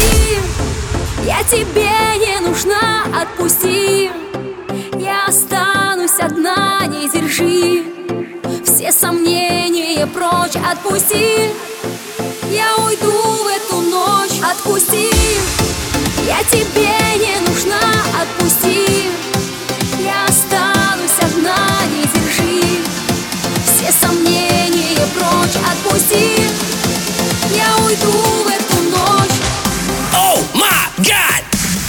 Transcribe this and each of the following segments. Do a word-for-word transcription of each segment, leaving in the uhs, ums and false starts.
Отпусти, я тебе не нужна. Отпусти, я останусь одна. Не держи все сомнения прочь. Отпусти, я уйду в эту ночь. Отпусти, я тебе не нужна. Отпусти, я останусь одна. Не держи все сомнения прочь. Отпусти, я уйду в эту ночь. Oh my God!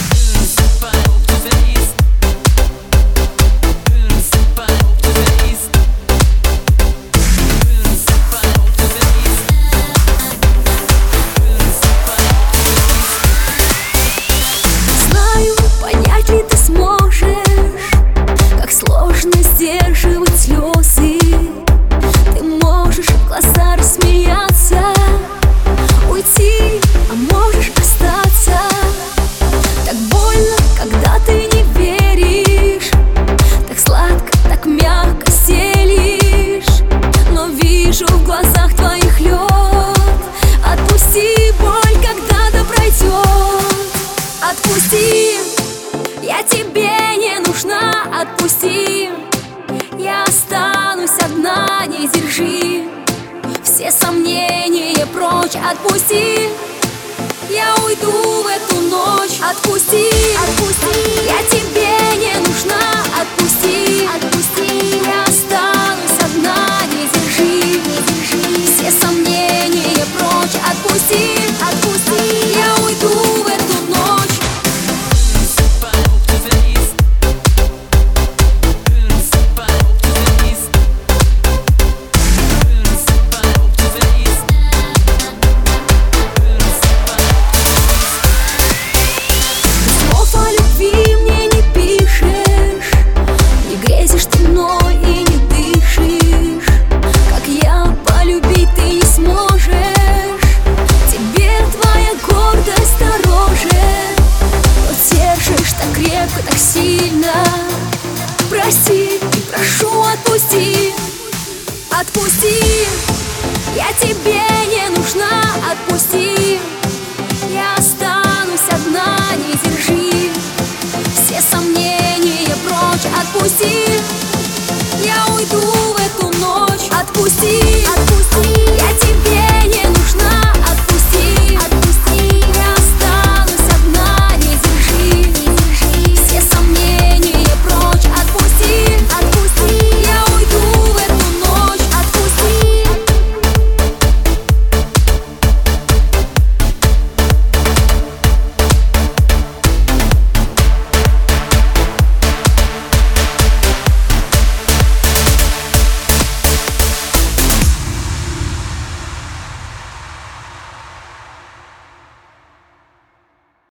Знаю, понять ли ты сможешь, как сложно сдерживать слезы. Ты можешь в глаза рассмеяться, уйти, а можешь остаться. Так больно, когда ты не веришь, так сладко, так мягко стелишь. Но вижу в глазах твоих лед. Отпусти боль, когда-то пройдет. Отпусти, я тебе не нужна. Отпусти, я останусь одна. Не держи все сомнения прочь. Отпусти, я уйду в эту ночь. Отпусти, отпусти, я тебе не нужна. Отпусти, отпусти, я останусь одна. Не держи, не держи все сомнения прочь. Отпусти, отпусти, я уйду в эту ночь. Слов о любви мне не пишешь, не грезишь ты мной и не дышишь. Как я полюбить ты не сможешь. Тебе твоя гордость дороже, но держишь так крепко, так сильно. Прости и прошу, отпусти. Отпусти, я тебе не нужна. Отпусти,